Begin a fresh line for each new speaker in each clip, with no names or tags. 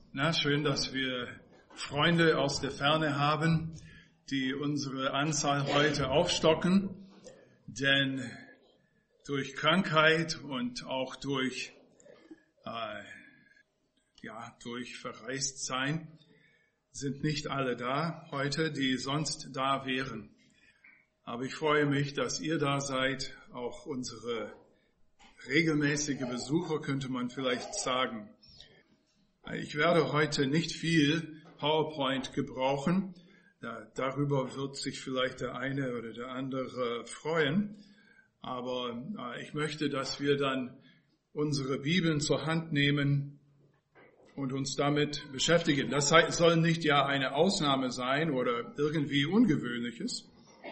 Na, schön, dass wir Freunde aus der Ferne haben, die unsere Anzahl heute aufstocken, denn durch Krankheit und auch durch Verreistsein sind nicht alle da heute, die sonst da wären. Aber ich freue mich, dass ihr da seid, auch unsere regelmäßige Besucher, könnte man vielleicht sagen. Ich werde heute nicht viel PowerPoint gebrauchen. Darüber wird sich vielleicht der eine oder der andere freuen. Aber ich möchte, dass wir dann unsere Bibeln zur Hand nehmen und uns damit beschäftigen. Das soll nicht ja eine Ausnahme sein oder irgendwie Ungewöhnliches.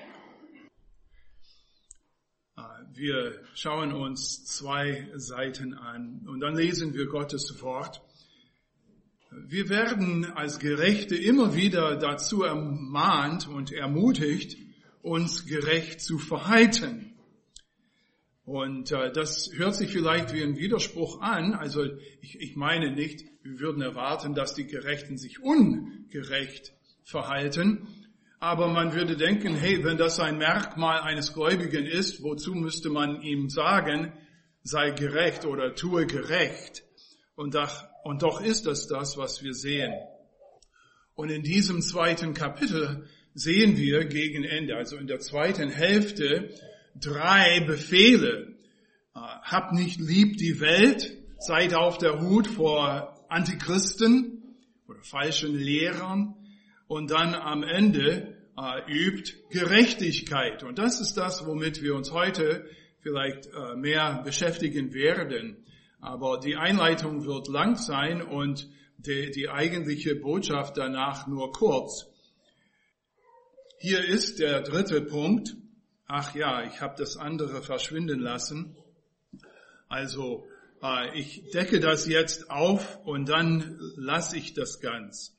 Wir schauen uns 2 Seiten an und dann lesen wir Gottes Wort. Wir werden als Gerechte immer wieder dazu ermahnt und ermutigt, uns gerecht zu verhalten. Und das hört sich vielleicht wie ein Widerspruch an. Also ich meine nicht, wir würden erwarten, dass die Gerechten sich ungerecht verhalten. Aber man würde denken, hey, wenn das ein Merkmal eines Gläubigen ist, wozu müsste man ihm sagen, sei gerecht oder tue gerecht? Und doch ist das, was wir sehen. Und in diesem 2. Kapitel sehen wir gegen Ende, also in der 2. Hälfte, 3 Befehle. Habt nicht lieb die Welt, seid auf der Hut vor Antichristen oder falschen Lehrern. Und dann am Ende übt Gerechtigkeit. Und das ist das, womit wir uns heute vielleicht mehr beschäftigen werden. Aber die Einleitung wird lang sein und die eigentliche Botschaft danach nur kurz. Hier ist der 3. Punkt. Ach ja, ich habe das andere verschwinden lassen. Also ich decke das jetzt auf und dann lasse ich das ganz.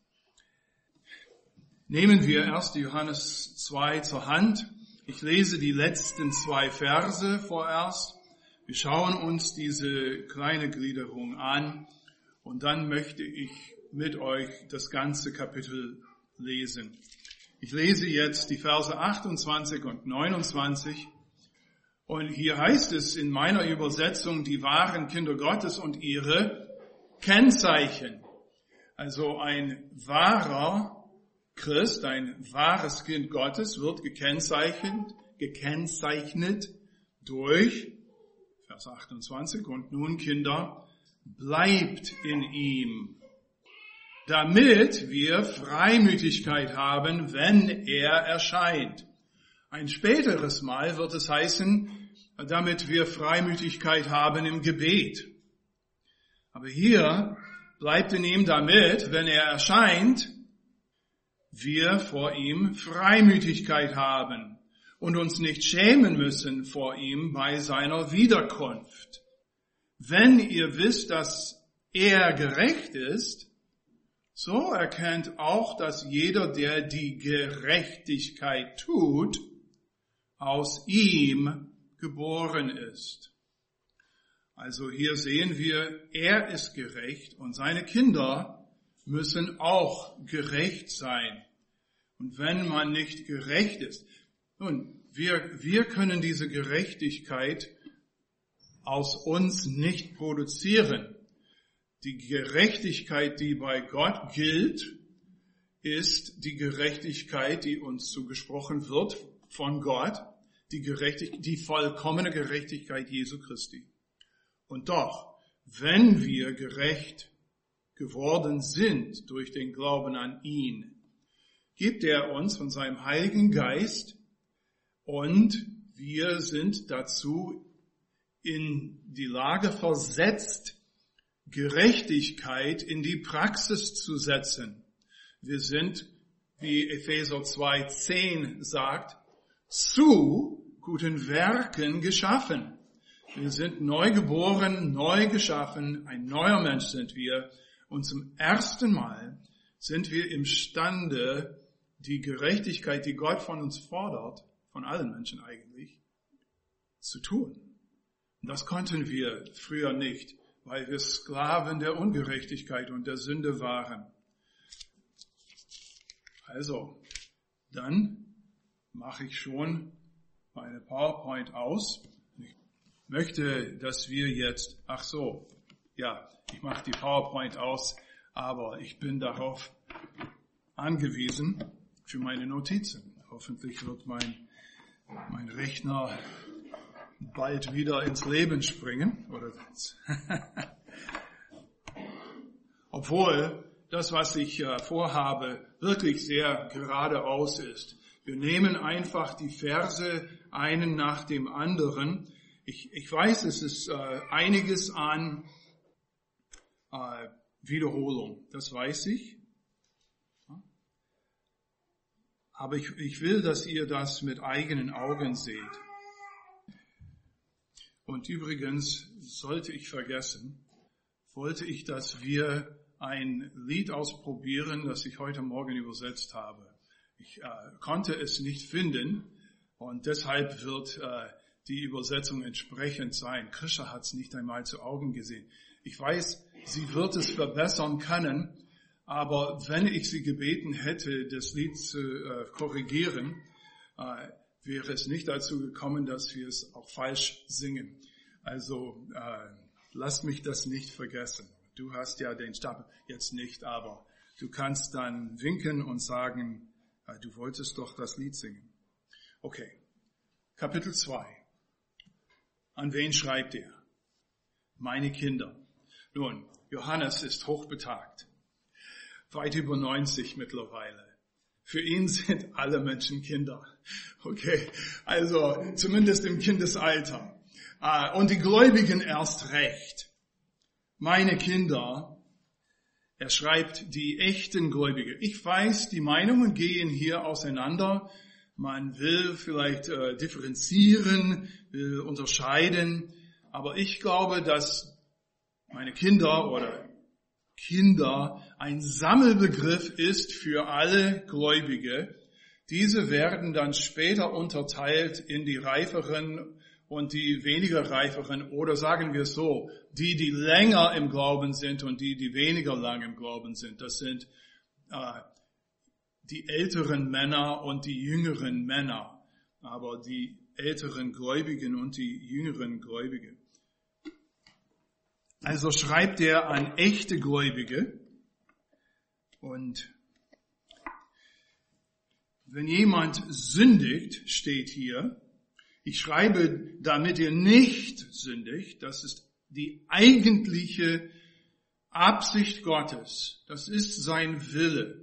Nehmen wir 1. Johannes 2 zur Hand. Ich lese die letzten 2 Verse vorerst. Wir schauen uns diese kleine Gliederung an und dann möchte ich mit euch das ganze Kapitel lesen. Ich lese jetzt die Verse 28 und 29 und hier heißt es in meiner Übersetzung, die wahren Kinder Gottes und ihre Kennzeichen. Also ein wahrer Christ, ein wahres Kind Gottes wird gekennzeichnet durch Vers 28, und nun Kinder, bleibt in ihm, damit wir Freimütigkeit haben, wenn er erscheint. Ein späteres Mal wird es heißen, damit wir Freimütigkeit haben im Gebet. Aber hier bleibt in ihm, damit, wenn er erscheint, wir vor ihm Freimütigkeit haben und uns nicht schämen müssen vor ihm bei seiner Wiederkunft. Wenn ihr wisst, dass er gerecht ist, so erkennt auch, dass jeder, der die Gerechtigkeit tut, aus ihm geboren ist. Also hier sehen wir, er ist gerecht und seine Kinder müssen auch gerecht sein. Und wenn man nicht gerecht ist, nun, wir können diese Gerechtigkeit aus uns nicht produzieren. Die Gerechtigkeit, die bei Gott gilt, ist die Gerechtigkeit, die uns zugesprochen wird von Gott, die vollkommene Gerechtigkeit Jesu Christi. Und doch, wenn wir gerecht geworden sind durch den Glauben an ihn, gibt er uns von seinem Heiligen Geist und wir sind dazu in die Lage versetzt, Gerechtigkeit in die Praxis zu setzen. Wir sind, wie Epheser 2,10 sagt, zu guten Werken geschaffen. Wir sind neu geboren, neu geschaffen, ein neuer Mensch sind wir. Und zum ersten Mal sind wir imstande, die Gerechtigkeit, die Gott von uns fordert, von allen Menschen eigentlich, zu tun. Und das konnten wir früher nicht, weil wir Sklaven der Ungerechtigkeit und der Sünde waren. Also, dann mache ich schon meine PowerPoint aus. Ich möchte, dass wir jetzt, ich mache die PowerPoint aus, aber ich bin darauf angewiesen für meine Notizen. Hoffentlich wird mein Rechner bald wieder ins Leben springen. Obwohl das, was ich vorhabe, wirklich sehr geradeaus ist. Wir nehmen einfach die Verse einen nach dem anderen. Ich weiß, es ist einiges an Wiederholung, das weiß ich. Aber ich will, dass ihr das mit eigenen Augen seht. Und übrigens, sollte ich vergessen, wollte ich, dass wir ein Lied ausprobieren, das ich heute Morgen übersetzt habe. Ich konnte es nicht finden und deshalb wird die Übersetzung entsprechend sein. Krisha hat es nicht einmal zu Augen gesehen. Ich weiß, sie wird es verbessern können, aber wenn ich sie gebeten hätte, das Lied zu korrigieren, wäre es nicht dazu gekommen, dass wir es auch falsch singen. Also lasst mich das nicht vergessen. Du hast ja den Stapel jetzt nicht, aber du kannst dann winken und sagen, du wolltest doch das Lied singen. Okay, Kapitel 2. An wen schreibt er? Meine Kinder. Nun, Johannes ist hochbetagt. Weit über 90 mittlerweile. Für ihn sind alle Menschen Kinder. Okay, also zumindest im Kindesalter. Und die Gläubigen erst recht. Meine Kinder, er schreibt die echten Gläubige. Ich weiß, die Meinungen gehen hier auseinander. Man will vielleicht differenzieren, will unterscheiden. Aber ich glaube, dass meine Kinder oder Kinder ein Sammelbegriff ist für alle Gläubige. Diese werden dann später unterteilt in die Reiferen und die weniger Reiferen, oder sagen wir es so, die länger im Glauben sind und die weniger lang im Glauben sind. Das sind die älteren Männer und die jüngeren Männer, aber die älteren Gläubigen und die jüngeren Gläubigen. Also schreibt er an echte Gläubige. Und wenn jemand sündigt, steht hier, ich schreibe, damit ihr nicht sündigt, das ist die eigentliche Absicht Gottes, das ist sein Wille.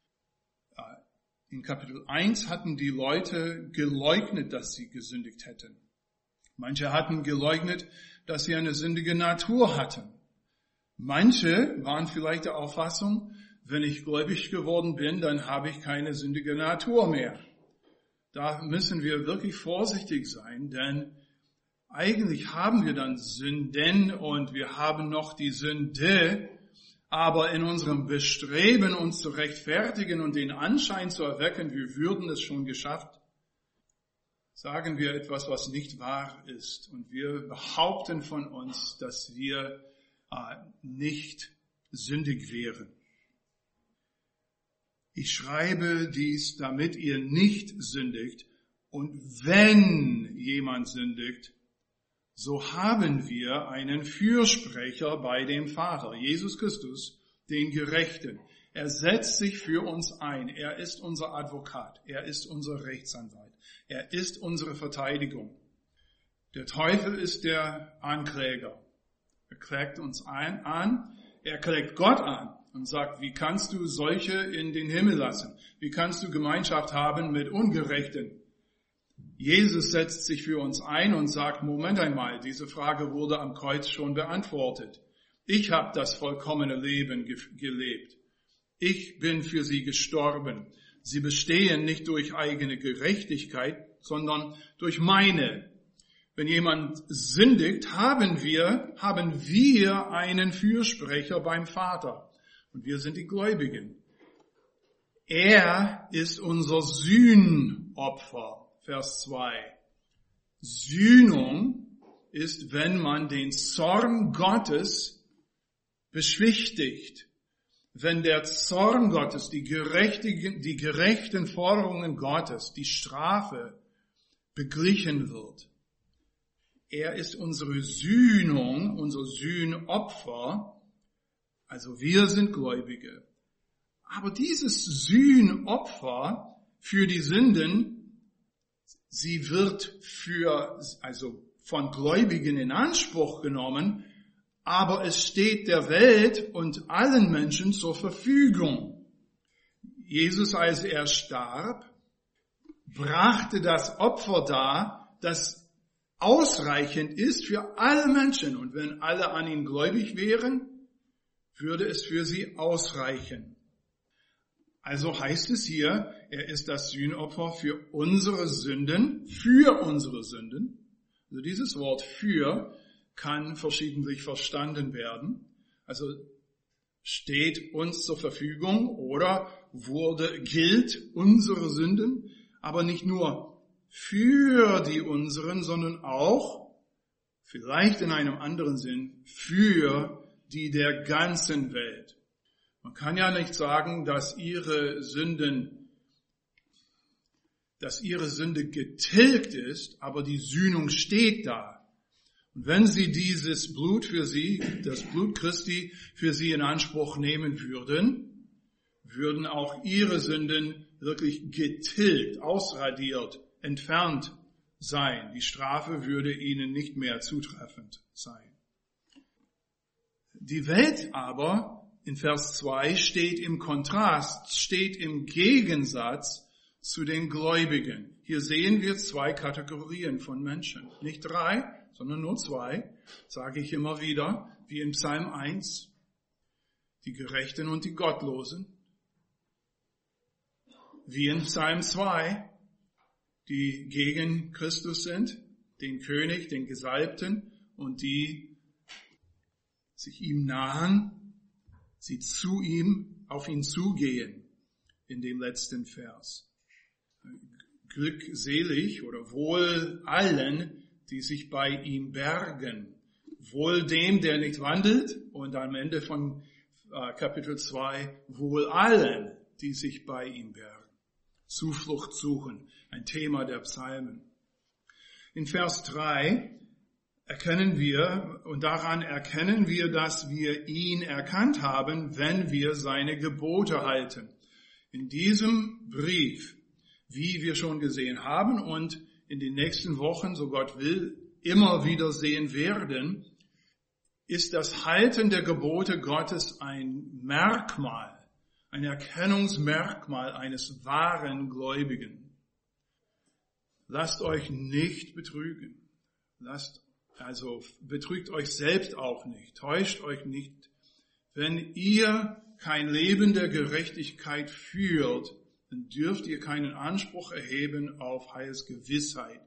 In Kapitel 1 hatten die Leute geleugnet, dass sie gesündigt hätten. Manche hatten geleugnet, dass sie eine sündige Natur hatten. Manche waren vielleicht der Auffassung, wenn ich gläubig geworden bin, dann habe ich keine sündige Natur mehr. Da müssen wir wirklich vorsichtig sein, denn eigentlich haben wir dann Sünden und wir haben noch die Sünde, aber in unserem Bestreben, uns zu rechtfertigen und den Anschein zu erwecken, wir würden es schon geschafft, sagen wir etwas, was nicht wahr ist. Und wir behaupten von uns, dass wir nicht sündig wären. Ich schreibe dies, damit ihr nicht sündigt. Und wenn jemand sündigt, so haben wir einen Fürsprecher bei dem Vater, Jesus Christus, den Gerechten. Er setzt sich für uns ein. Er ist unser Advokat. Er ist unser Rechtsanwalt. Er ist unsere Verteidigung. Der Teufel ist der Ankläger. Er klagt uns an. Er klagt Gott an und sagt, wie kannst du solche in den Himmel lassen? Wie kannst du Gemeinschaft haben mit Ungerechten? Jesus setzt sich für uns ein und sagt, Moment einmal, diese Frage wurde am Kreuz schon beantwortet. Ich habe das vollkommene Leben gelebt. Ich bin für sie gestorben. Sie bestehen nicht durch eigene Gerechtigkeit, sondern durch meine. Wenn jemand sündigt, haben wir einen Fürsprecher beim Vater. Und wir sind die Gläubigen. Er ist unser Sühnopfer. Vers 2. Sühnung ist, wenn man den Zorn Gottes beschwichtigt. Wenn der Zorn Gottes, die gerechten Forderungen Gottes, die Strafe beglichen wird. Er ist unsere Sühnung, unser Sühnopfer. Also wir sind Gläubige. Aber dieses Sühnopfer für die Sünden, sie wird von Gläubigen in Anspruch genommen, aber es steht der Welt und allen Menschen zur Verfügung. Jesus, als er starb, brachte das Opfer dar, das ausreichend ist für alle Menschen. Und wenn alle an ihn gläubig wären, würde es für sie ausreichen. Also heißt es hier, er ist das Sühnopfer für unsere Sünden. Also dieses Wort für kann verschiedentlich verstanden werden. Also steht uns zur Verfügung oder gilt unsere Sünden, aber nicht nur für die unseren, sondern auch, vielleicht in einem anderen Sinn, für die der ganzen Welt. Man kann ja nicht sagen, dass ihre Sünde getilgt ist, aber die Sühnung steht da. Und wenn sie dieses Blut für sie, das Blut Christi für sie in Anspruch nehmen würden auch ihre Sünden wirklich getilgt, ausradiert, entfernt sein. Die Strafe würde ihnen nicht mehr zutreffend sein. Die Welt aber, in Vers 2, steht im Kontrast, steht im Gegensatz zu den Gläubigen. Hier sehen wir 2 Kategorien von Menschen. Nicht 3, sondern nur 2, sage ich immer wieder, wie im Psalm 1, die Gerechten und die Gottlosen. Wie in Psalm 2, die gegen Christus sind, den König, den Gesalbten und die sich ihm nahen, sie auf ihn zugehen, in dem letzten Vers. Glückselig oder wohl allen, die sich bei ihm bergen. Wohl dem, der nicht wandelt, und am Ende von Kapitel 2, wohl allen, die sich bei ihm bergen. Zuflucht suchen, ein Thema der Psalmen. In Vers 3 erkennen wir, dass wir ihn erkannt haben, wenn wir seine Gebote halten. In diesem Brief, wie wir schon gesehen haben und in den nächsten Wochen, so Gott will, immer wieder sehen werden, ist das Halten der Gebote Gottes ein Merkmal, ein Erkennungsmerkmal eines wahren Gläubigen. Lasst euch nicht betrügen. Betrügt euch selbst auch nicht. Täuscht euch nicht. Wenn ihr kein Leben der Gerechtigkeit führt, dann dürft ihr keinen Anspruch erheben auf Heilsgewissheit.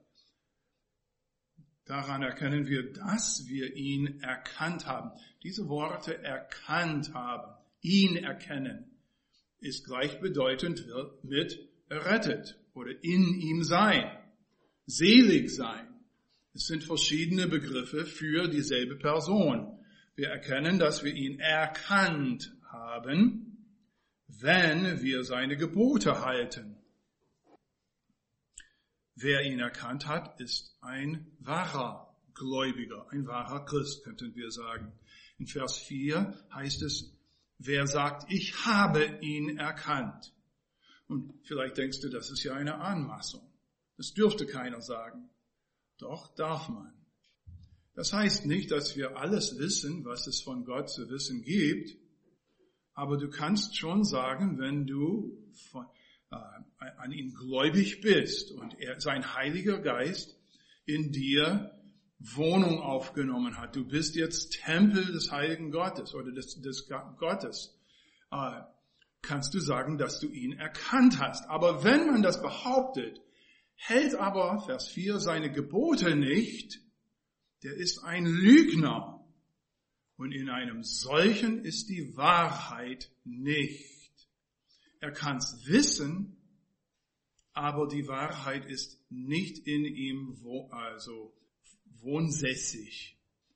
Daran erkennen wir, dass wir ihn erkannt haben. Diese Worte erkannt haben, ihn erkennen, ist gleichbedeutend mit errettet oder in ihm sein, selig sein. Es sind verschiedene Begriffe für dieselbe Person. Wir erkennen, dass wir ihn erkannt haben, wenn wir seine Gebote halten. Wer ihn erkannt hat, ist ein wahrer Gläubiger, ein wahrer Christ, könnten wir sagen. In Vers 4 heißt es, wer sagt, ich habe ihn erkannt. Und vielleicht denkst du, das ist ja eine Anmaßung. Das dürfte keiner sagen. Doch, darf man. Das heißt nicht, dass wir alles wissen, was es von Gott zu wissen gibt, aber du kannst schon sagen, wenn du an ihn gläubig bist und sein Heiliger Geist in dir Wohnung aufgenommen hat. Du bist jetzt Tempel des Heiligen Gottes oder des Gottes. Kannst du sagen, dass du ihn erkannt hast. Aber wenn man das behauptet, hält aber, Vers 4, seine Gebote nicht, der ist ein Lügner. Und in einem solchen ist die Wahrheit nicht. Er kann's wissen, aber die Wahrheit ist nicht in ihm wohnsässig,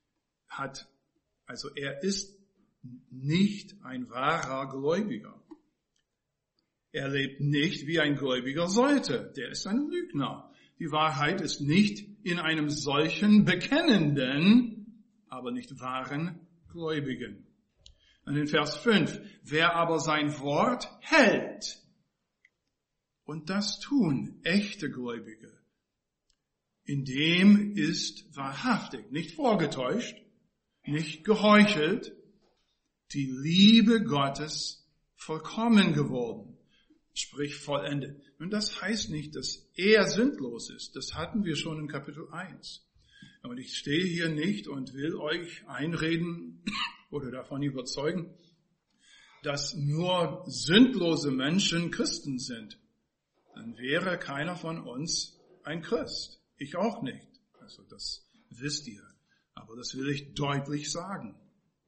also er ist nicht ein wahrer Gläubiger. Er lebt nicht, wie ein Gläubiger sollte. Der ist ein Lügner. Die Wahrheit ist nicht in einem solchen bekennenden, aber nicht wahren Gläubigen. Und in Vers 5, wer aber sein Wort hält, und das tun echte Gläubige, in dem ist wahrhaftig, nicht vorgetäuscht, nicht geheuchelt, die Liebe Gottes vollkommen geworden, sprich vollendet. Und das heißt nicht, dass er sündlos ist. Das hatten wir schon in Kapitel 1. Und ich stehe hier nicht und will euch einreden oder davon überzeugen, dass nur sündlose Menschen Christen sind. Dann wäre keiner von uns ein Christ. Ich auch nicht. Also das wisst ihr. Aber das will ich deutlich sagen.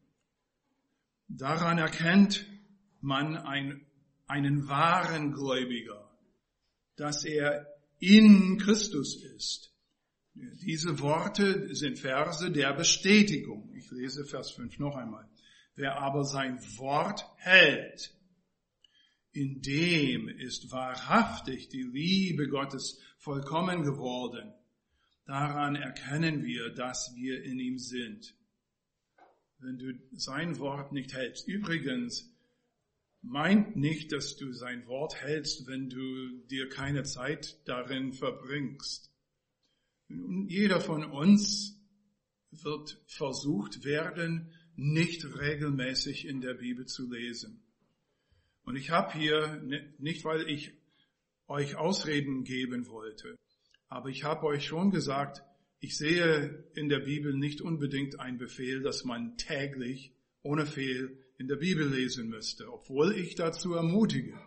Daran erkennt man einen wahren Gläubiger, dass er in Christus ist. Diese Worte sind Verse der Bestätigung. Ich lese Vers 5 noch einmal. Wer aber sein Wort hält, in dem ist wahrhaftig die Liebe Gottes vollkommen geworden. Daran erkennen wir, dass wir in ihm sind. Wenn du sein Wort nicht hältst. Übrigens, meint nicht, dass du sein Wort hältst, wenn du dir keine Zeit darin verbringst. Jeder von uns wird versucht werden, nicht regelmäßig in der Bibel zu lesen. Und ich habe hier, nicht weil ich euch Ausreden geben wollte, aber ich habe euch schon gesagt, ich sehe in der Bibel nicht unbedingt einen Befehl, dass man täglich ohne Fehl in der Bibel lesen müsste, obwohl ich dazu ermutige.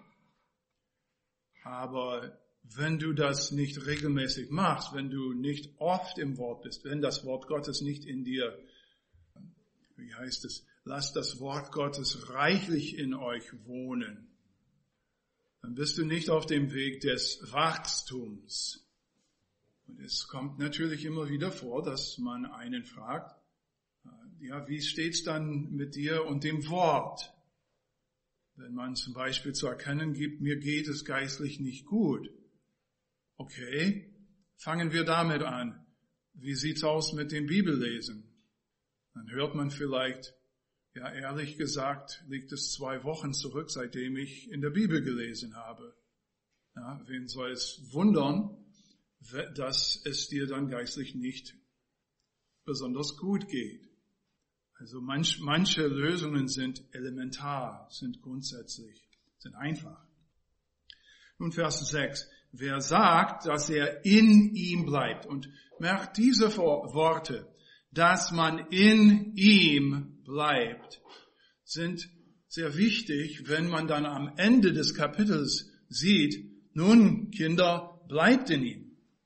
Aber wenn du das nicht regelmäßig machst, wenn du nicht oft im Wort bist, wenn das Wort Gottes nicht in dir, wie heißt es, lasst das Wort Gottes reichlich in euch wohnen, dann bist du nicht auf dem Weg des Wachstums. Und es kommt natürlich immer wieder vor, dass man einen fragt, ja, wie steht's dann mit dir und dem Wort? Wenn man zum Beispiel zu erkennen gibt, mir geht es geistlich nicht gut. Okay, fangen wir damit an. Wie sieht's aus mit dem Bibellesen? Dann hört man vielleicht, ja, ehrlich gesagt, liegt es 2 Wochen zurück, seitdem ich in der Bibel gelesen habe. Ja, wen soll es wundern, dass es dir dann geistlich nicht besonders gut geht? Also manche Lösungen sind elementar, sind grundsätzlich, sind einfach. Nun Vers 6. Wer sagt, dass er in ihm bleibt, und merkt diese Worte, dass man in ihm bleibt, sind sehr wichtig, wenn man dann am Ende des Kapitels sieht, nun Kinder, bleibt in ihm.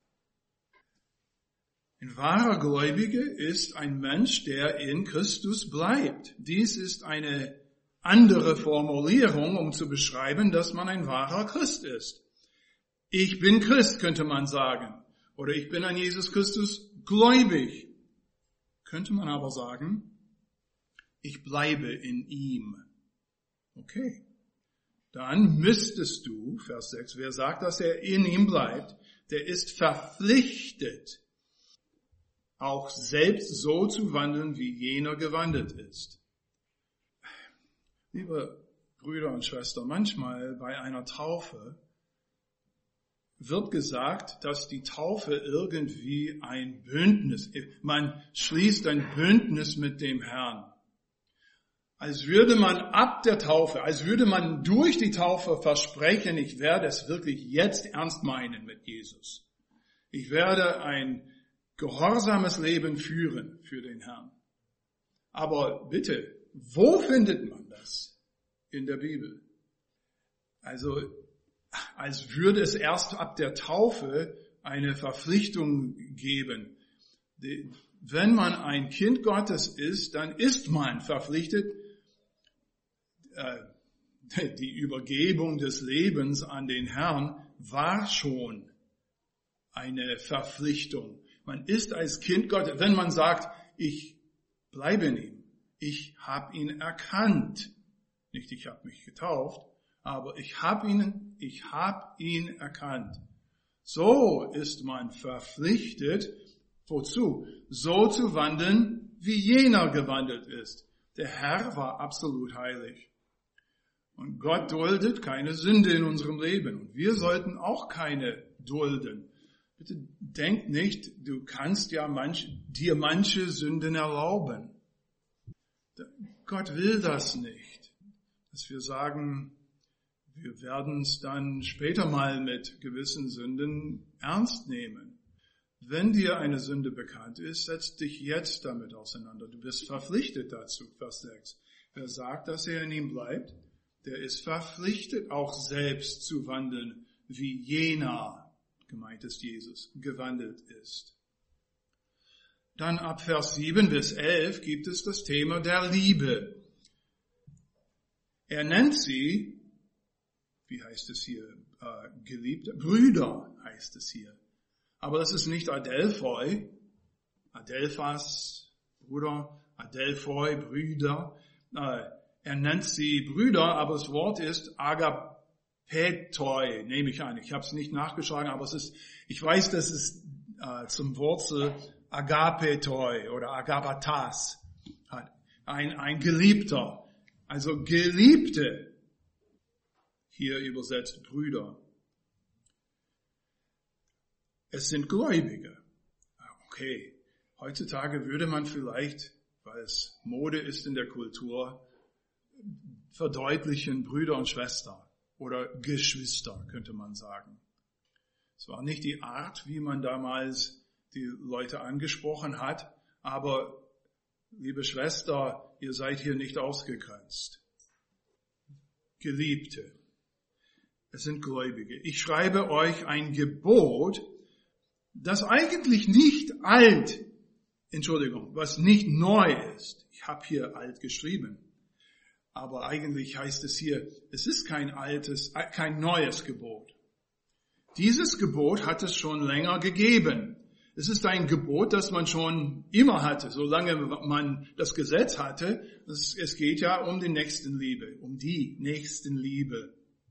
Ein wahrer Gläubige ist ein Mensch, der in Christus bleibt. Dies ist eine andere Formulierung, um zu beschreiben, dass man ein wahrer Christ ist. Ich bin Christ, könnte man sagen. Oder ich bin an Jesus Christus gläubig. Könnte man aber sagen, ich bleibe in ihm. Okay. Dann müsstest du, Vers 6, wer sagt, dass er in ihm bleibt, der ist verpflichtet, auch selbst so zu wandeln, wie jener gewandelt ist. Liebe Brüder und Schwestern, manchmal bei einer Taufe wird gesagt, dass die Taufe irgendwie ein Bündnis ist. Man schließt ein Bündnis mit dem Herrn. Als würde man ab der Taufe, als würde man durch die Taufe versprechen, ich werde es wirklich jetzt ernst meinen mit Jesus. Ich werde ein gehorsames Leben führen für den Herrn. Aber bitte, wo findet man das in der Bibel? Also, als würde es erst ab der Taufe eine Verpflichtung geben. Wenn man ein Kind Gottes ist, dann ist man verpflichtet, die Übergebung des Lebens an den Herrn war schon eine Verpflichtung. Man ist als Kind Gottes, wenn man sagt, ich bleibe in ihm, ich habe ihn erkannt. Nicht, ich habe mich getauft, aber ich habe ihn erkannt. So ist man verpflichtet, wozu? So zu wandeln, wie jener gewandelt ist. Der Herr war absolut heilig. Und Gott duldet keine Sünde in unserem Leben. Und wir sollten auch keine dulden. Bitte denk nicht, du kannst ja dir manche Sünden erlauben. Gott will das nicht. Dass wir sagen, wir werden es dann später mal mit gewissen Sünden ernst nehmen. Wenn dir eine Sünde bekannt ist, setz dich jetzt damit auseinander. Du bist verpflichtet dazu, Vers 6. Wer sagt, dass er in ihm bleibt, der ist verpflichtet, auch selbst zu wandeln, wie jener, gemeint ist Jesus, gewandelt ist. Dann ab Vers 7 bis 11 gibt es das Thema der Liebe. Er nennt sie, wie heißt es hier, Geliebte, Brüder heißt es hier. Aber das ist nicht Adelphoi, Adelphas, Bruder, Adelphoi, Brüder. Er nennt sie Brüder, aber das Wort ist Agapetoi, nehme ich an. Ich habe es nicht nachgeschlagen, aber ich weiß, dass es zum Wurzel Agapetoi oder Agapatas hat. Ein Geliebter. Also Geliebte. Hier übersetzt Brüder. Es sind Gläubige. Okay. Heutzutage würde man vielleicht, weil es Mode ist in der Kultur, verdeutlichen Brüder und Schwestern oder Geschwister, könnte man sagen. Es war nicht die Art, wie man damals die Leute angesprochen hat, aber liebe Schwester, ihr seid hier nicht ausgegrenzt. Geliebte, es sind Gläubige. Ich schreibe euch ein Gebot, das eigentlich nicht was nicht neu ist. Ich habe hier alt geschrieben. Aber eigentlich heißt es hier, es ist kein neues Gebot. Dieses Gebot hat es schon länger gegeben. Es ist ein Gebot, das man schon immer hatte, solange man das Gesetz hatte. Es geht ja um die Nächstenliebe, um die Nächstenliebe.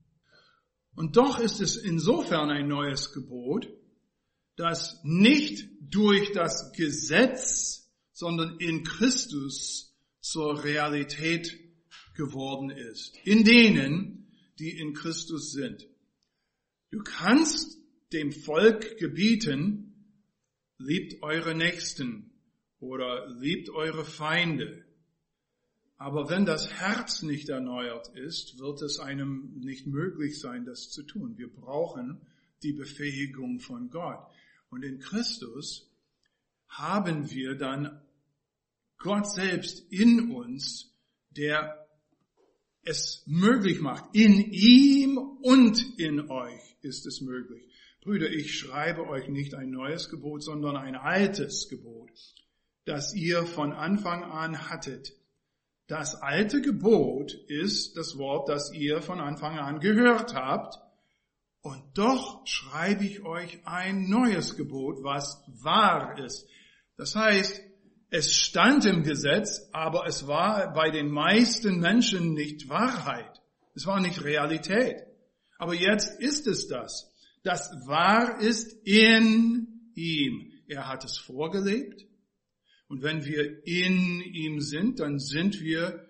Und doch ist es insofern ein neues Gebot, das nicht durch das Gesetz, sondern in Christus zur Realität geworden ist. In denen, die in Christus sind. Du kannst dem Volk gebieten, liebt eure Nächsten oder liebt eure Feinde. Aber wenn das Herz nicht erneuert ist, wird es einem nicht möglich sein, das zu tun. Wir brauchen die Befähigung von Gott. Und in Christus haben wir dann Gott selbst in uns, der es möglich macht. In ihm und in euch ist es möglich. Brüder, ich schreibe euch nicht ein neues Gebot, sondern ein altes Gebot, das ihr von Anfang an hattet. Das alte Gebot ist das Wort, das ihr von Anfang an gehört habt. Und doch schreibe ich euch ein neues Gebot, was wahr ist. Das heißt, es stand im Gesetz, aber es war bei den meisten Menschen nicht Wahrheit. Es war nicht Realität. Aber jetzt ist es das. Das wahr ist in ihm. Er hat es vorgelebt. Und wenn wir in ihm sind, dann sind wir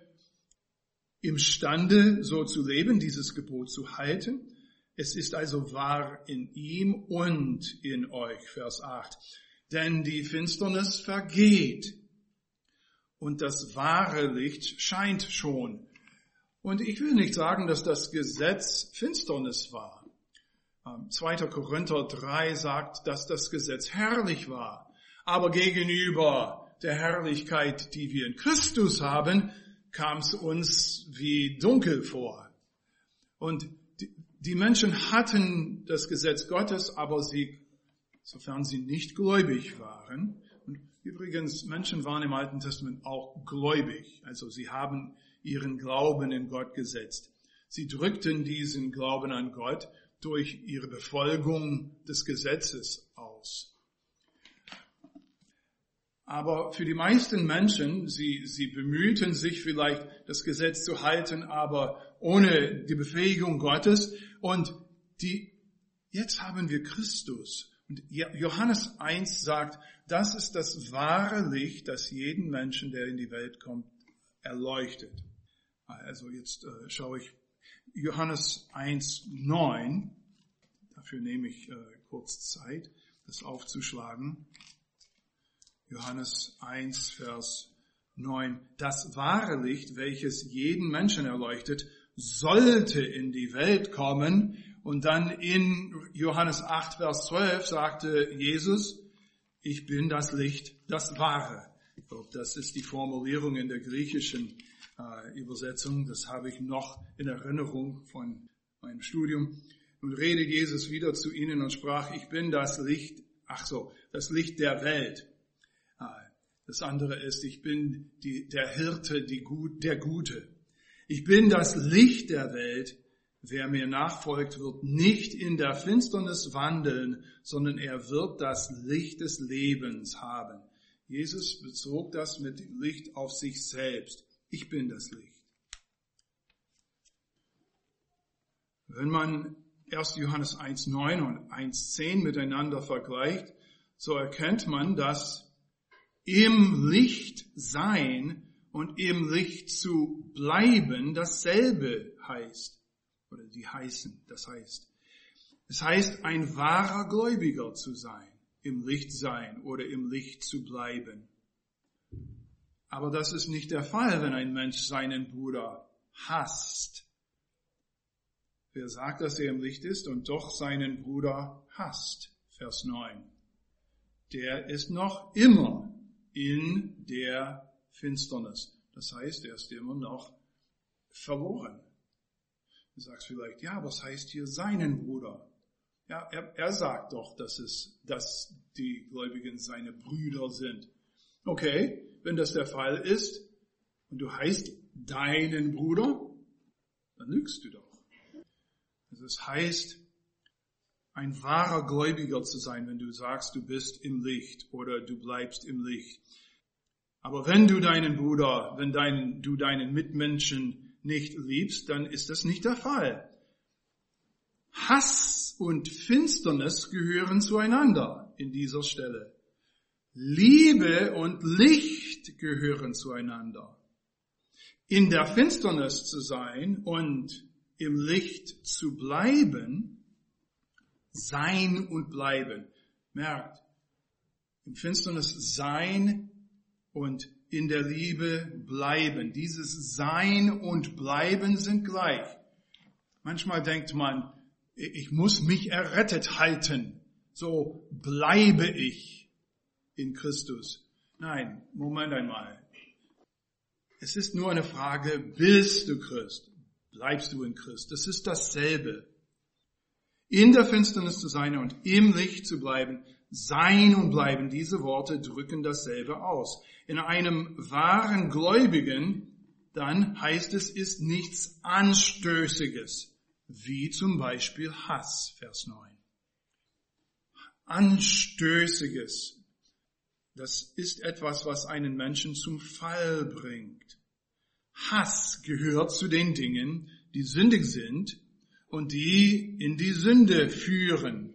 imstande, so zu leben, dieses Gebot zu halten. Es ist also wahr in ihm und in euch, Vers 8. Denn die Finsternis vergeht und das wahre Licht scheint schon. Und ich will nicht sagen, dass das Gesetz Finsternis war. 2. Korinther 3 sagt, dass das Gesetz herrlich war. Aber gegenüber der Herrlichkeit, die wir in Christus haben, kam es uns wie dunkel vor. Und die Menschen hatten das Gesetz Gottes, aber sofern sie nicht gläubig waren, und übrigens, Menschen waren im Alten Testament auch gläubig, also sie haben ihren Glauben in Gott gesetzt. Sie drückten diesen Glauben an Gott durch ihre Befolgung des Gesetzes aus. Aber für die meisten Menschen, sie bemühten sich vielleicht, das Gesetz zu halten, aber ohne die Befähigung Gottes. Und jetzt haben wir Christus. Und Johannes 1 sagt, das ist das wahre Licht, das jeden Menschen, der in die Welt kommt, erleuchtet. Also jetzt schaue ich Johannes 1,9. Dafür nehme ich kurz Zeit, das aufzuschlagen. Johannes 1, Vers 9. Das wahre Licht, welches jeden Menschen erleuchtet, sollte in die Welt kommen. Und dann in Johannes 8, Vers 12 sagte Jesus, ich bin das Licht, das Wahre. Ich glaube, das ist die Formulierung in der griechischen Übersetzung. Das habe ich noch in Erinnerung von meinem Studium. Und redete Jesus wieder zu ihnen und sprach, ich bin das Licht, das Licht der Welt. Das andere ist, ich bin der Hirte, der Gute. Ich bin das Licht der Welt. Wer mir nachfolgt, wird nicht in der Finsternis wandeln, sondern er wird das Licht des Lebens haben. Jesus bezog das mit dem Licht auf sich selbst. Ich bin das Licht. Wenn man 1. Johannes 1,9 und 1,10 miteinander vergleicht, so erkennt man, dass im Licht sein und im Licht zu bleiben dasselbe heißt. Oder die heißen, das heißt. Es heißt, ein wahrer Gläubiger zu sein, im Licht sein oder im Licht zu bleiben. Aber das ist nicht der Fall, wenn ein Mensch seinen Bruder hasst. Wer sagt, dass er im Licht ist und doch seinen Bruder hasst? Vers 9. Der ist noch immer in der Finsternis. Das heißt, er ist immer noch verloren. Du sagst vielleicht, ja, was heißt hier seinen Bruder? Ja, er sagt doch, dass die Gläubigen seine Brüder sind. Okay, wenn das der Fall ist und du heißt deinen Bruder, dann lügst du doch. Also es heißt, ein wahrer Gläubiger zu sein, wenn du sagst, du bist im Licht oder du bleibst im Licht. Aber wenn du deinen Bruder, du deinen Mitmenschen nicht liebst, dann ist das nicht der Fall. Hass und Finsternis gehören zueinander in dieser Stelle. Liebe und Licht gehören zueinander. In der Finsternis zu sein und im Licht zu bleiben, sein und bleiben. Merkt, im Finsternis sein und in der Liebe bleiben. Dieses Sein und Bleiben sind gleich. Manchmal denkt man, ich muss mich errettet halten, so bleibe ich in Christus. Nein, Moment einmal. Es ist nur eine Frage, bist du Christ? Bleibst du in Christ? Das ist dasselbe. In der Finsternis zu sein und im Licht zu bleiben, sein und bleiben, diese Worte drücken dasselbe aus. In einem wahren Gläubigen, dann heißt es, ist nichts Anstößiges, wie zum Beispiel Hass, Vers 9. Anstößiges, das ist etwas, was einen Menschen zum Fall bringt. Hass gehört zu den Dingen, die sündig sind und die in die Sünde führen.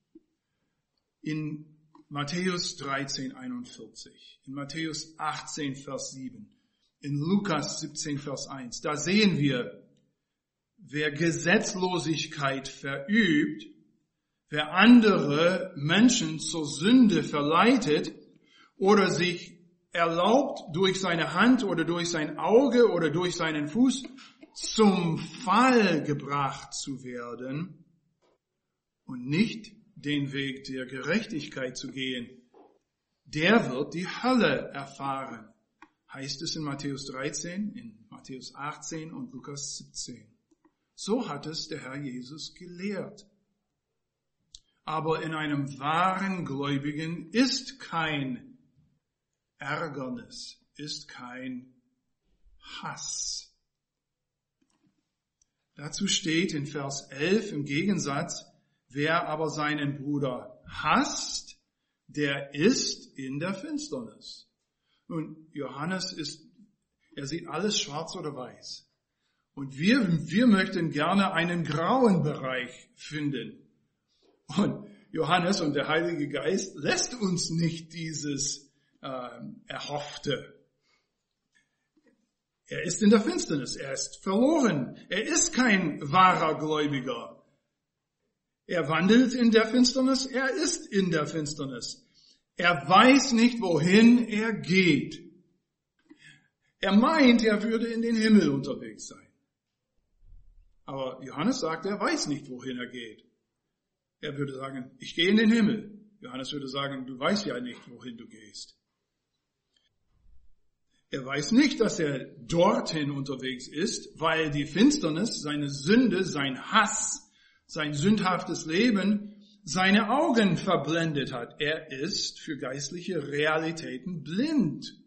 In Matthäus 13,41, in Matthäus 18, Vers 7, in Lukas 17, Vers 1, da sehen wir, wer Gesetzlosigkeit verübt, wer andere Menschen zur Sünde verleitet oder sich erlaubt, durch seine Hand oder durch sein Auge oder durch seinen Fuß zum Fall gebracht zu werden und nicht den Weg der Gerechtigkeit zu gehen, der wird die Hölle erfahren. Heißt es in Matthäus 13, in Matthäus 18 und Lukas 17. So hat es der Herr Jesus gelehrt. Aber in einem wahren Gläubigen ist kein Ärgernis, ist kein Hass. Dazu steht in Vers 11 im Gegensatz, wer aber seinen Bruder hasst, der ist in der Finsternis. Nun, Johannes er sieht alles schwarz oder weiß. Und wir möchten gerne einen grauen Bereich finden. Und Johannes und der Heilige Geist lässt uns nicht dieses Erhoffte. Er ist in der Finsternis, er ist verloren, er ist kein wahrer Gläubiger. Er wandelt in der Finsternis, er ist in der Finsternis. Er weiß nicht, wohin er geht. Er meint, er würde in den Himmel unterwegs sein. Aber Johannes sagt, er weiß nicht, wohin er geht. Er würde sagen, ich gehe in den Himmel. Johannes würde sagen, du weißt ja nicht, wohin du gehst. Er weiß nicht, dass er dorthin unterwegs ist, weil die Finsternis, seine Sünde, sein Hass, sein sündhaftes Leben seine Augen verblendet hat. Er ist für geistliche Realitäten blind.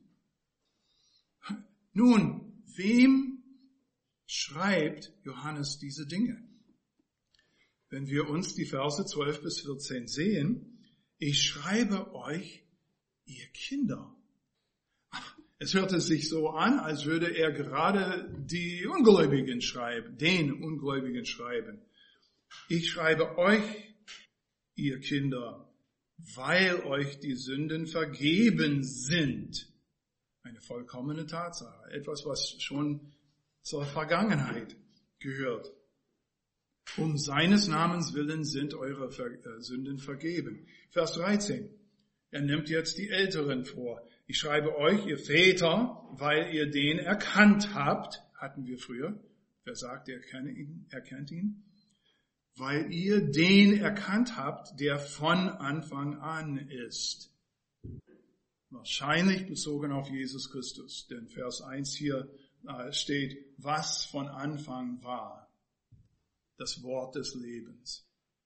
Nun, wem schreibt Johannes diese Dinge? Wenn wir uns die Verse 12 bis 14 sehen, ich schreibe euch, ihr Kinder. Es hörte sich so an, als würde er gerade den Ungläubigen schreiben. Ich schreibe euch, ihr Kinder, weil euch die Sünden vergeben sind. Eine vollkommene Tatsache, etwas, was schon zur Vergangenheit gehört. Um seines Namens willen sind eure Sünden vergeben. Vers 13. Er nimmt jetzt die Älteren vor. Ich schreibe euch, ihr Väter, weil ihr den erkannt habt. Hatten wir früher. Wer sagt, er kennt ihn? Weil ihr den erkannt habt, der von Anfang an ist. Wahrscheinlich bezogen auf Jesus Christus. Denn Vers 1 hier steht, was von Anfang war. Das Wort des Lebens.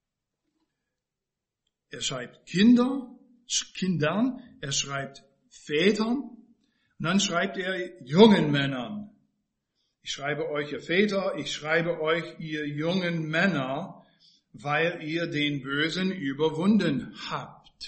Er schreibt Kindern, er schreibt Vätern und dann schreibt er jungen Männern. Ich schreibe euch, ihr Väter, ich schreibe euch, ihr jungen Männer, weil ihr den Bösen überwunden habt.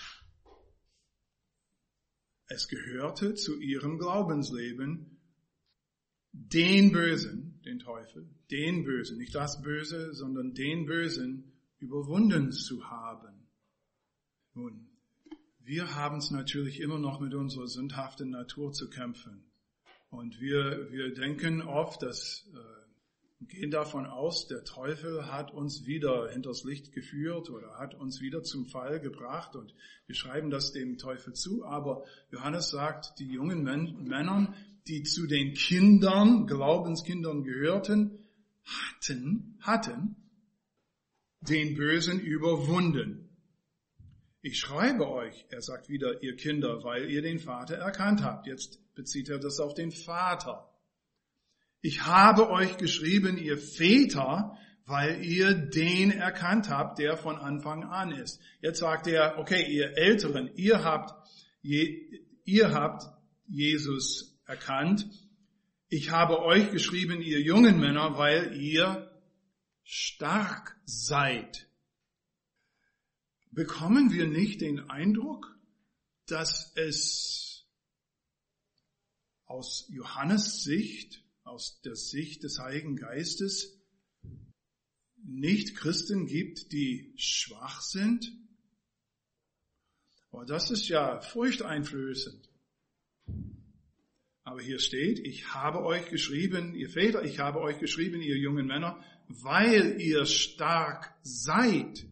Es gehörte zu ihrem Glaubensleben, den Bösen, den Teufel, den Bösen, nicht das Böse, sondern den Bösen überwunden zu haben. Nun, wir haben es natürlich immer noch mit unserer sündhaften Natur zu kämpfen. Und wir denken oft, gehen davon aus, der Teufel hat uns wieder hinters Licht geführt oder hat uns wieder zum Fall gebracht und wir schreiben das dem Teufel zu. Aber Johannes sagt, die jungen Männern, die zu den Kindern, Glaubenskindern gehörten, hatten den Bösen überwunden. Ich schreibe euch, er sagt wieder, ihr Kinder, weil ihr den Vater erkannt habt. Jetzt bezieht er das auf den Vater. Ich habe euch geschrieben, ihr Väter, weil ihr den erkannt habt, der von Anfang an ist. Jetzt sagt er, okay, ihr Älteren, ihr habt Jesus erkannt. Ich habe euch geschrieben, ihr jungen Männer, weil ihr stark seid. Bekommen wir nicht den Eindruck, dass es aus Johannes Sicht, aus der Sicht des Heiligen Geistes, nicht Christen gibt, die schwach sind? Aber das ist ja furchteinflößend. Aber hier steht, ich habe euch geschrieben, ihr Väter, ich habe euch geschrieben, ihr jungen Männer, weil ihr stark seid.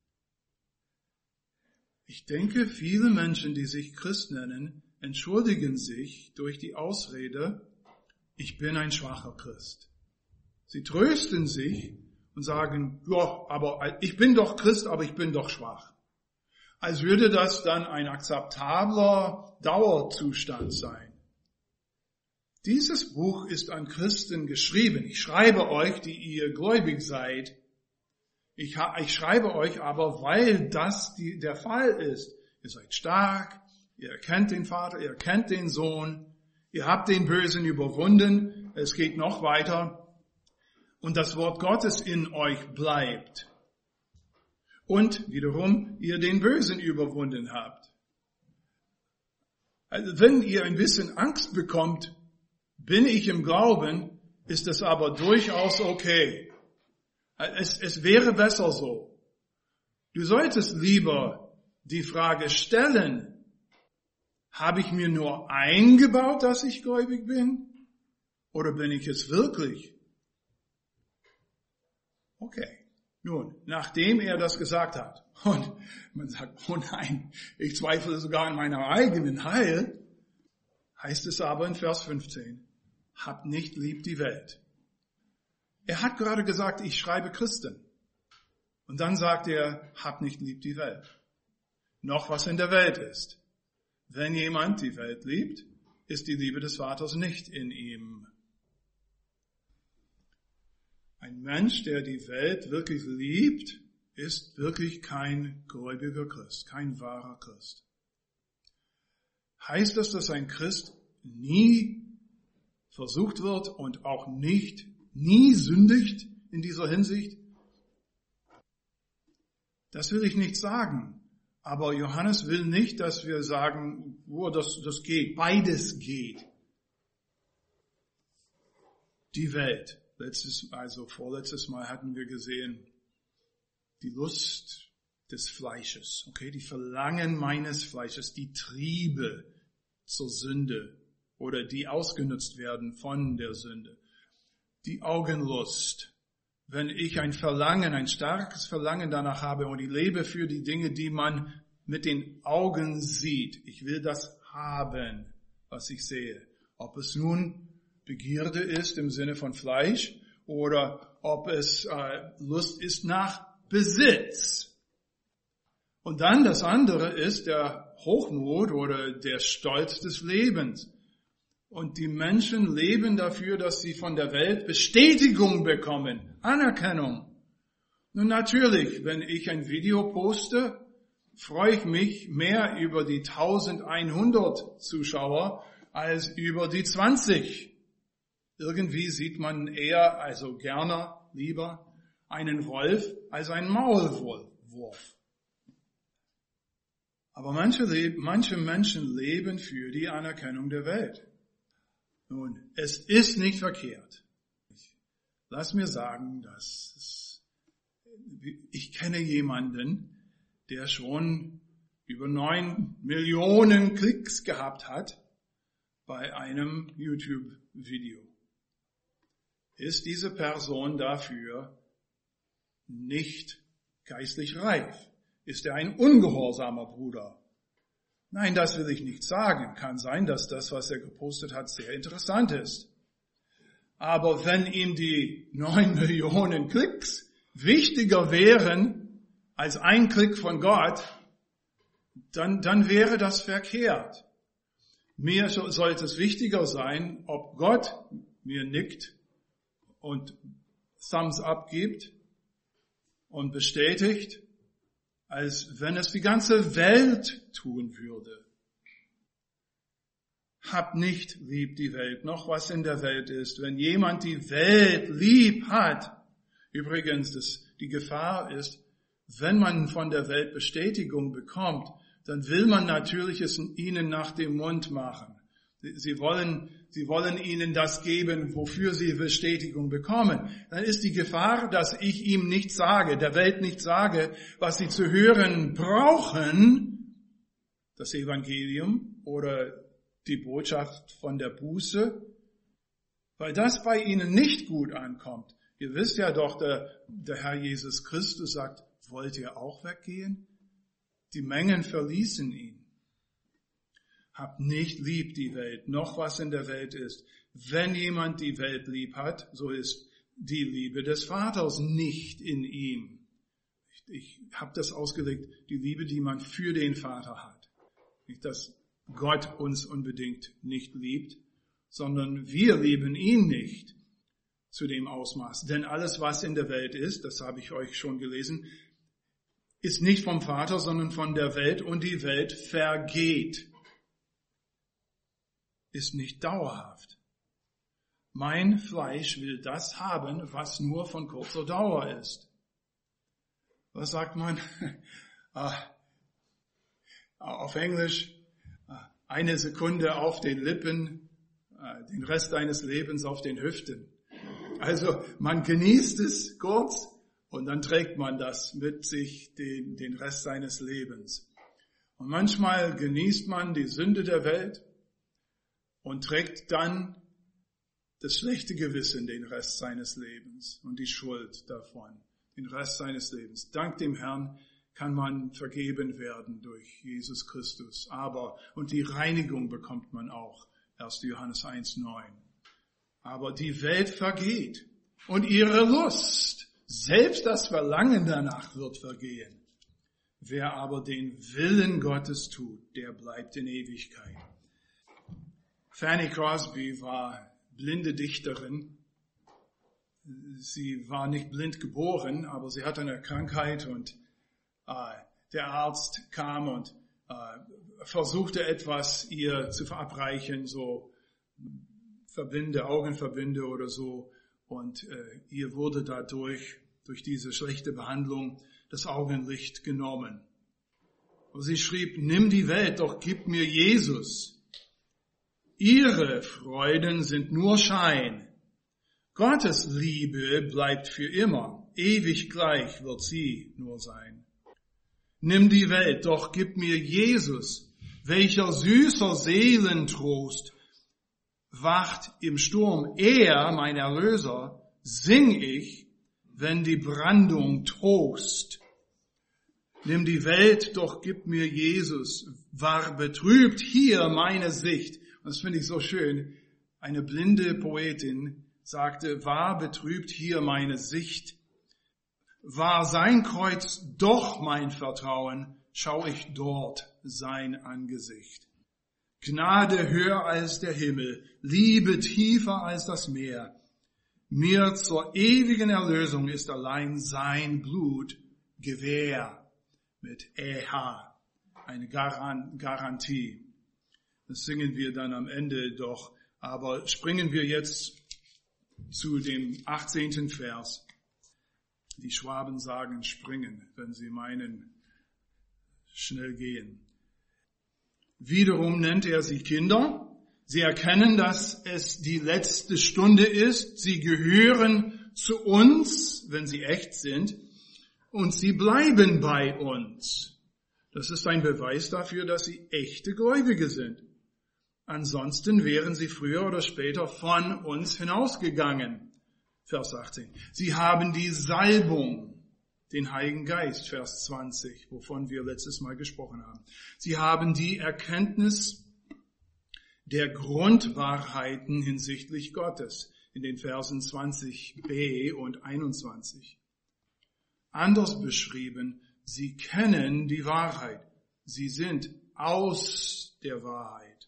Ich denke, viele Menschen, die sich Christ nennen, entschuldigen sich durch die Ausrede, ich bin ein schwacher Christ. Sie trösten sich und sagen, ja, aber ich bin doch Christ, aber ich bin doch schwach. Als würde das dann ein akzeptabler Dauerzustand sein. Dieses Buch ist an Christen geschrieben. Ich schreibe euch, die ihr gläubig seid. Ich schreibe euch aber, weil das der Fall ist. Ihr seid stark, ihr erkennt den Vater, ihr erkennt den Sohn, ihr habt den Bösen überwunden. Es geht noch weiter. Und das Wort Gottes in euch bleibt. Und wiederum, ihr den Bösen überwunden habt. Also wenn ihr ein bisschen Angst bekommt, bin ich im Glauben, ist es aber durchaus okay. Es wäre besser so. Du solltest lieber die Frage stellen, habe ich mir nur eingebaut, dass ich gläubig bin? Oder bin ich es wirklich? Okay. Nun, nachdem er das gesagt hat, und man sagt, oh nein, ich zweifle sogar an meinem eigenen Heil, heißt es aber in Vers 15, habt nicht lieb die Welt. Er hat gerade gesagt, ich schreibe Christen. Und dann sagt er, habt nicht lieb die Welt. Noch was in der Welt ist. Wenn jemand die Welt liebt, ist die Liebe des Vaters nicht in ihm. Ein Mensch, der die Welt wirklich liebt, ist wirklich kein gläubiger Christ, kein wahrer Christ. Heißt das, dass ein Christ nie versucht wird und auch nie sündigt in dieser Hinsicht? Das will ich nicht sagen. Aber Johannes will nicht, dass wir sagen, das geht. Beides geht. Die Welt. Vorletztes Mal hatten wir gesehen, die Lust des Fleisches, okay, die Verlangen meines Fleisches, die Triebe zur Sünde oder die ausgenutzt werden von der Sünde. Die Augenlust. Wenn ich ein starkes Verlangen danach habe und ich lebe für die Dinge, die man mit den Augen sieht. Ich will das haben, was ich sehe. Ob es nun Begierde ist im Sinne von Fleisch oder ob es Lust ist nach Besitz. Und dann das andere ist der Hochmut oder der Stolz des Lebens. Und die Menschen leben dafür, dass sie von der Welt Bestätigung bekommen, Anerkennung. Nun natürlich, wenn ich ein Video poste, freue ich mich mehr über die 1100 Zuschauer als über die 20. Irgendwie sieht man eher, lieber, einen Wolf als einen Maulwurf. Aber manche Menschen leben für die Anerkennung der Welt. Nun, es ist nicht verkehrt. Lass mir sagen, ich kenne jemanden, der schon über 9 Millionen Klicks gehabt hat bei einem YouTube-Video. Ist diese Person dafür nicht geistlich reif? Ist er ein ungehorsamer Bruder? Nein, das will ich nicht sagen. Kann sein, dass das, was er gepostet hat, sehr interessant ist. Aber wenn ihm die 9 Millionen Klicks wichtiger wären als ein Klick von Gott, dann wäre das verkehrt. Mir sollte es wichtiger sein, ob Gott mir nickt und Thumbs up gibt und bestätigt, als wenn es die ganze Welt tun würde. Habt nicht lieb die Welt, noch was in der Welt ist. Wenn jemand die Welt lieb hat, übrigens, die Gefahr ist, wenn man von der Welt Bestätigung bekommt, dann will man natürlich es ihnen nach dem Mund machen. Sie wollen ihnen das geben, wofür sie Bestätigung bekommen. Dann ist die Gefahr, dass ich ihm nicht sage, der Welt nicht sage, was sie zu hören brauchen, das Evangelium oder die Botschaft von der Buße, weil das bei ihnen nicht gut ankommt. Ihr wisst ja doch, der Herr Jesus Christus sagt, wollt ihr auch weggehen? Die Mengen verließen ihn. Habt nicht lieb die Welt, noch was in der Welt ist. Wenn jemand die Welt lieb hat, so ist die Liebe des Vaters nicht in ihm. Ich habe das ausgelegt, die Liebe, die man für den Vater hat. Nicht, dass Gott uns unbedingt nicht liebt, sondern wir lieben ihn nicht zu dem Ausmaß. Denn alles, was in der Welt ist, das habe ich euch schon gelesen, ist nicht vom Vater, sondern von der Welt, und die Welt vergeht. Ist nicht dauerhaft. Mein Fleisch will das haben, was nur von kurzer Dauer ist. Was sagt man? Auf Englisch, eine Sekunde auf den Lippen, den Rest deines Lebens auf den Hüften. Also man genießt es kurz und dann trägt man das mit sich den Rest seines Lebens. Und manchmal genießt man die Sünde der Welt und trägt dann das schlechte Gewissen den Rest seines Lebens und die Schuld davon, den Rest seines Lebens. Dank dem Herrn kann man vergeben werden durch Jesus Christus. Und die Reinigung bekommt man auch. 1. Johannes 1,9. Aber die Welt vergeht und ihre Lust, selbst das Verlangen danach wird vergehen. Wer aber den Willen Gottes tut, der bleibt in Ewigkeit. Fanny Crosby war blinde Dichterin. Sie war nicht blind geboren, aber sie hatte eine Krankheit und der Arzt kam und versuchte etwas ihr zu verabreichen, so Augenverbinde oder so. Und ihr wurde durch diese schlechte Behandlung das Augenlicht genommen. Und sie schrieb, nimm die Welt, doch gib mir Jesus. Ihre Freuden sind nur Schein. Gottes Liebe bleibt für immer. Ewig gleich wird sie nur sein. Nimm die Welt, doch gib mir Jesus. Welcher süßer Seelentrost wacht im Sturm. Er, mein Erlöser, sing ich, wenn die Brandung tost. Nimm die Welt, doch gib mir Jesus. War betrübt hier meine Sicht. Und das finde ich so schön. Eine blinde Poetin sagte, war betrübt hier meine Sicht. War sein Kreuz doch mein Vertrauen, schau ich dort sein Angesicht. Gnade höher als der Himmel, Liebe tiefer als das Meer. Mir zur ewigen Erlösung ist allein sein Blut Gewähr. Mit EH, eine Garantie. Das singen wir dann am Ende doch. Aber springen wir jetzt zu dem 18. Vers. Die Schwaben sagen springen, wenn sie meinen, schnell gehen. Wiederum nennt er sie Kinder. Sie erkennen, dass es die letzte Stunde ist. Sie gehören zu uns, wenn sie echt sind. Und sie bleiben bei uns. Das ist ein Beweis dafür, dass sie echte Gläubige sind. Ansonsten wären sie früher oder später von uns hinausgegangen. Vers 18. Sie haben die Salbung, den Heiligen Geist, Vers 20, wovon wir letztes Mal gesprochen haben. Sie haben die Erkenntnis der Grundwahrheiten hinsichtlich Gottes in den Versen 20b und 21. Anders beschrieben, sie kennen die Wahrheit. Sie sind aus der Wahrheit.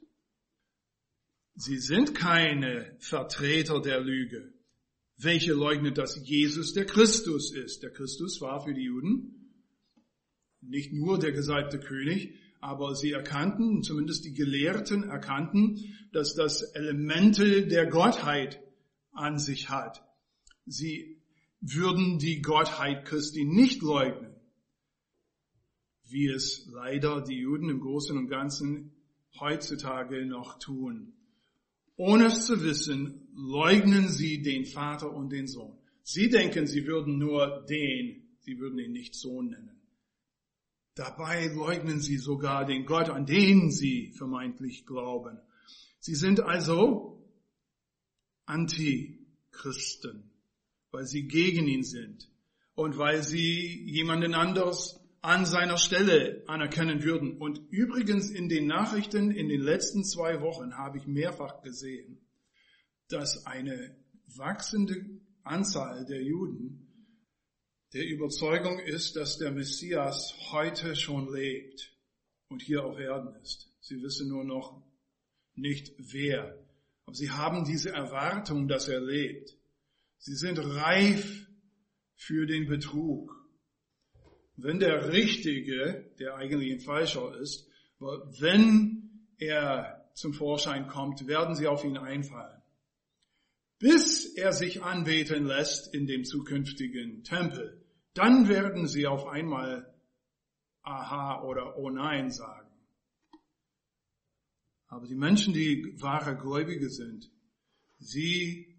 Sie sind keine Vertreter der Lüge, welche leugnet, dass Jesus der Christus ist. Der Christus war für die Juden nicht nur der gesalbte König, aber sie erkannten, zumindest die Gelehrten erkannten, dass das Elemente der Gottheit an sich hat. Sie würden die Gottheit Christi nicht leugnen, wie es leider die Juden im Großen und Ganzen heutzutage noch tun. Ohne es zu wissen, leugnen sie den Vater und den Sohn. Sie denken, sie würden ihn nicht Sohn nennen. Dabei leugnen sie sogar den Gott, an den sie vermeintlich glauben. Sie sind also Antichristen, weil sie gegen ihn sind und weil sie jemanden anders an seiner Stelle anerkennen würden. Und übrigens in den Nachrichten in den letzten 2 Wochen habe ich mehrfach gesehen, dass eine wachsende Anzahl der Juden der Überzeugung ist, dass der Messias heute schon lebt und hier auf Erden ist. Sie wissen nur noch nicht wer. Aber sie haben diese Erwartung, dass er lebt. Sie sind reif für den Betrug. Wenn der Richtige, der eigentlich ein Falscher ist, wenn er zum Vorschein kommt, werden sie auf ihn einfallen. Bis er sich anbeten lässt in dem zukünftigen Tempel, dann werden sie auf einmal Aha oder Oh nein sagen. Aber die Menschen, die wahre Gläubige sind, sie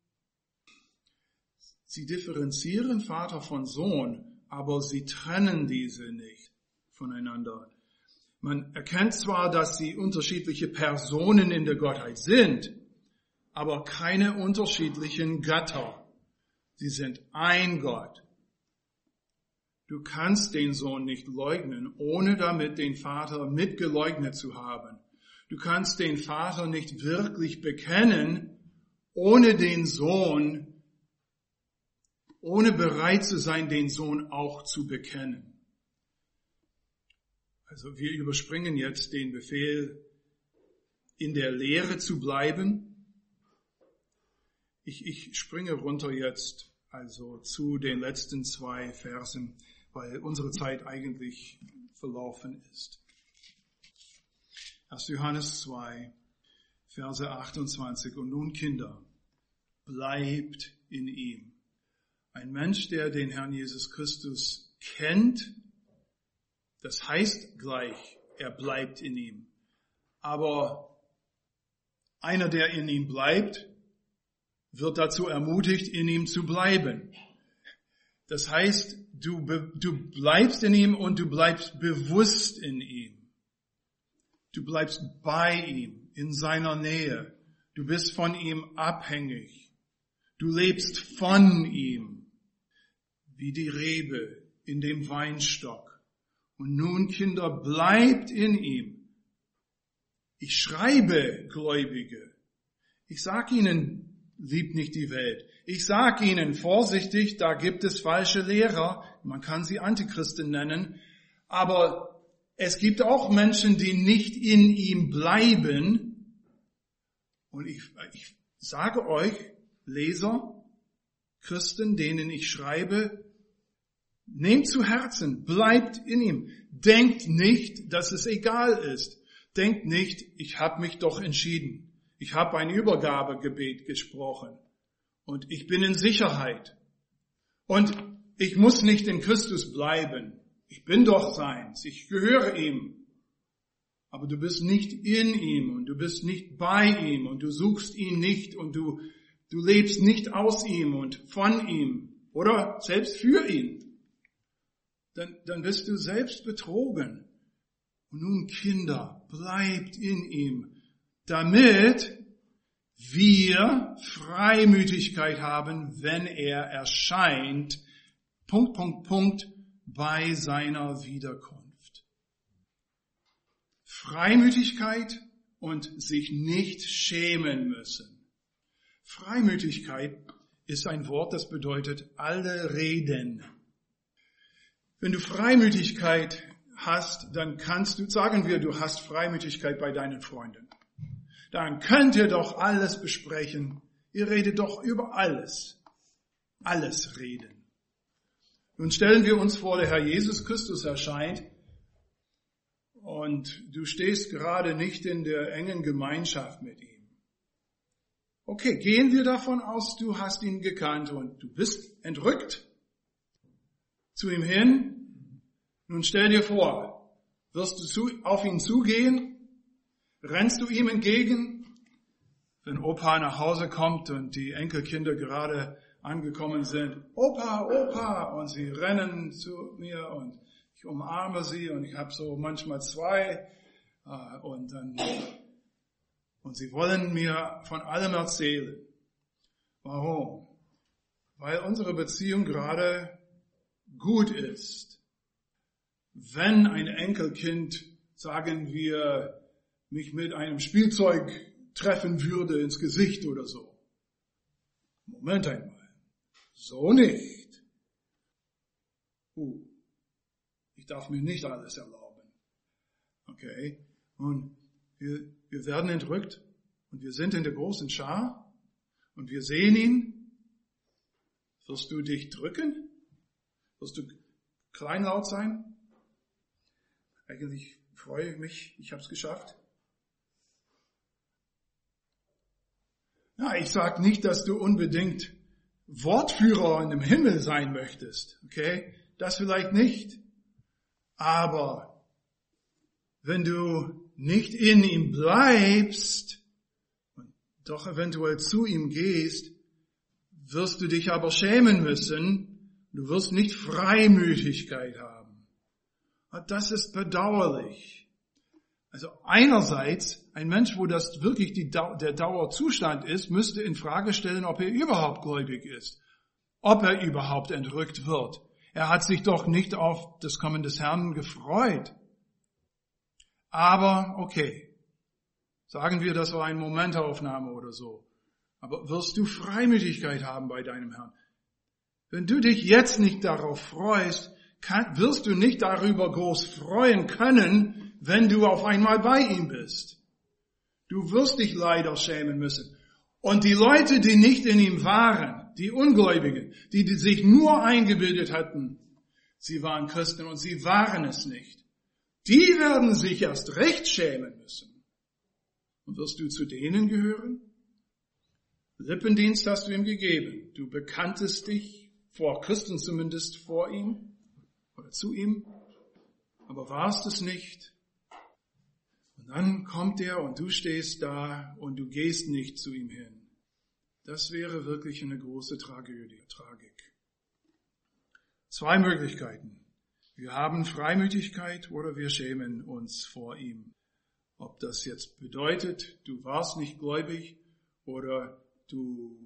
differenzieren Vater von Sohn, aber sie trennen diese nicht voneinander. Man erkennt zwar, dass sie unterschiedliche Personen in der Gottheit sind, aber keine unterschiedlichen Götter. Sie sind ein Gott. Du kannst den Sohn nicht leugnen, ohne damit den Vater mitgeleugnet zu haben. Du kannst den Vater nicht wirklich bekennen, ohne den Sohn, ohne bereit zu sein, den Sohn auch zu bekennen. Also wir überspringen jetzt den Befehl, in der Lehre zu bleiben. Ich springe runter jetzt also zu den letzten 2 Versen, weil unsere Zeit eigentlich verlaufen ist. 1. Johannes 2, Verse 28. Und nun, Kinder, bleibt in ihm. Ein Mensch, der den Herrn Jesus Christus kennt, das heißt gleich, er bleibt in ihm. Aber einer, der in ihm bleibt, wird dazu ermutigt, in ihm zu bleiben. Das heißt, du bleibst in ihm und du bleibst bewusst in ihm. Du bleibst bei ihm, in seiner Nähe. Du bist von ihm abhängig. Du lebst von ihm, wie die Rebe in dem Weinstock. Und nun, Kinder, bleibt in ihm. Ich schreibe, Gläubige. Ich sag ihnen, liebt nicht die Welt. Ich sag ihnen vorsichtig, da gibt es falsche Lehrer. Man kann sie Antichristen nennen. Aber es gibt auch Menschen, die nicht in ihm bleiben. Und ich sage euch, Leser, Christen, denen ich schreibe, nehmt zu Herzen, bleibt in ihm. Denkt nicht, dass es egal ist. Denkt nicht, ich habe mich doch entschieden. Ich habe ein Übergabegebet gesprochen und ich bin in Sicherheit. Und ich muss nicht in Christus bleiben. Ich bin doch seins, ich gehöre ihm. Aber du bist nicht in ihm und du bist nicht bei ihm und du suchst ihn nicht und du lebst nicht aus ihm und von ihm oder selbst für ihn. Dann bist du selbst betrogen. Und nun, Kinder, bleibt in ihm, damit wir Freimütigkeit haben, wenn er erscheint, ... bei seiner Wiederkunft. Freimütigkeit und sich nicht schämen müssen. Freimütigkeit ist ein Wort, das bedeutet alle reden. Wenn du Freimütigkeit hast, dann sagen wir, du hast Freimütigkeit bei deinen Freunden. Dann könnt ihr doch alles besprechen. Ihr redet doch über alles. Alles reden. Nun stellen wir uns vor, der Herr Jesus Christus erscheint und du stehst gerade nicht in der engen Gemeinschaft mit ihm. Okay, gehen wir davon aus, du hast ihn gekannt und du bist entrückt zu ihm hin. Nun stell dir vor, wirst du auf ihn zugehen? Rennst du ihm entgegen? Wenn Opa nach Hause kommt und die Enkelkinder gerade angekommen sind, Opa, Opa, und sie rennen zu mir und ich umarme sie und ich habe so manchmal 2 und sie wollen mir von allem erzählen. Warum? Weil unsere Beziehung gerade gut ist. Wenn ein Enkelkind, sagen wir, mich mit einem Spielzeug treffen würde ins Gesicht oder so. Moment einmal. So nicht. Ich darf mir nicht alles erlauben. Okay. Und wir werden entrückt und wir sind in der großen Schar und wir sehen ihn. Wirst du dich drücken? Wirst du kleinlaut sein? Eigentlich freue ich mich, ich habe es geschafft. Na, ich sage nicht, dass du unbedingt Wortführer in dem Himmel sein möchtest, okay? Das vielleicht nicht. Aber wenn du nicht in ihm bleibst und doch eventuell zu ihm gehst, wirst du dich aber schämen müssen. Du wirst nicht Freimütigkeit haben. Und das ist bedauerlich. Also einerseits, ein Mensch, wo das wirklich der Dauerzustand ist, müsste in Frage stellen, ob er überhaupt gläubig ist. Ob er überhaupt entrückt wird. Er hat sich doch nicht auf das Kommen des Herrn gefreut. Aber okay, sagen wir, das war eine Momentaufnahme oder so. Aber wirst du Freimütigkeit haben bei deinem Herrn? Wenn du dich jetzt nicht darauf freust, wirst du nicht darüber groß freuen können, wenn du auf einmal bei ihm bist. Du wirst dich leider schämen müssen. Und die Leute, die nicht in ihm waren, die Ungläubigen, die sich nur eingebildet hatten, sie waren Christen und sie waren es nicht, die werden sich erst recht schämen müssen. Und wirst du zu denen gehören? Lippendienst hast du ihm gegeben. Du bekanntest dich vor Christen zumindest vor ihm oder zu ihm, aber warst es nicht. Und dann kommt er und du stehst da und du gehst nicht zu ihm hin. Das wäre wirklich eine große Tragik. 2 Möglichkeiten. Wir haben Freimütigkeit oder wir schämen uns vor ihm. Ob das jetzt bedeutet, du warst nicht gläubig oder du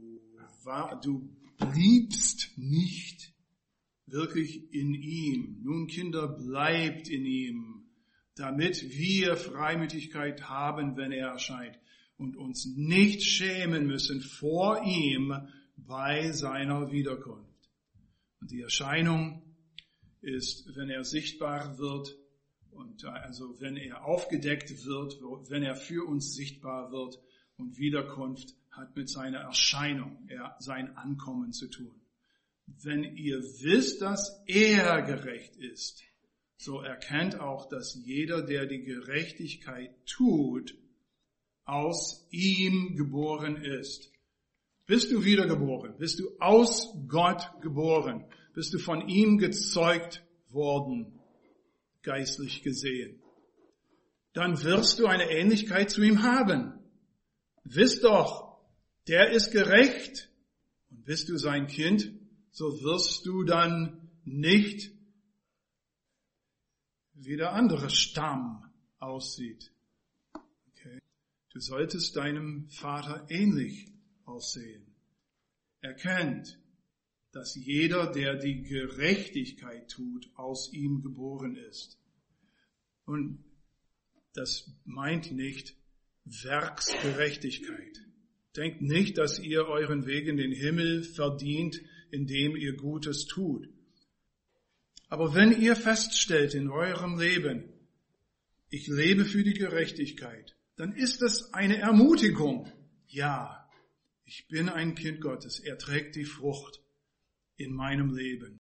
bliebst nicht wirklich in ihm. Nun, Kinder, bleibt in ihm, damit wir Freimütigkeit haben, wenn er erscheint und uns nicht schämen müssen vor ihm bei seiner Wiederkunft. Und die Erscheinung ist, wenn er sichtbar wird und also wenn er aufgedeckt wird, wenn er für uns sichtbar wird, und Wiederkunft hat mit seiner Erscheinung, sein Ankommen zu tun. Wenn ihr wisst, dass er gerecht ist, so erkennt auch, dass jeder, der die Gerechtigkeit tut, aus ihm geboren ist. Bist du wiedergeboren? Bist du aus Gott geboren? Bist du von ihm gezeugt worden, geistlich gesehen? Dann wirst du eine Ähnlichkeit zu ihm haben. Wiss doch, der ist gerecht. Und bist du sein Kind, so wirst du dann nicht wie der andere Stamm aussieht. Okay. Du solltest deinem Vater ähnlich aussehen. Erkennt, dass jeder, der die Gerechtigkeit tut, aus ihm geboren ist. Und das meint nicht Werksgerechtigkeit. Denkt nicht, dass ihr euren Weg in den Himmel verdient, indem ihr Gutes tut. Aber wenn ihr feststellt in eurem Leben, ich lebe für die Gerechtigkeit, dann ist das eine Ermutigung. Ja, ich bin ein Kind Gottes. Er trägt die Frucht in meinem Leben.